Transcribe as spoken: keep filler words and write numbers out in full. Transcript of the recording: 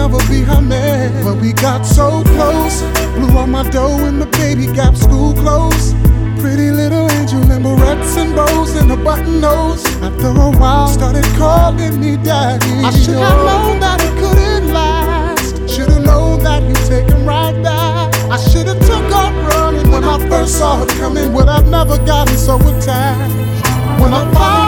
never be her man. But we got so close, blew out my dough in the baby Gap school clothes. Pretty little angel in barrettes and bows and a button nose. After a while, started calling me daddy. I should have known that it couldn't last. Should've known that he'd take him right back. I should've took off running when I first saw it coming. Would have never gotten so attached. When I found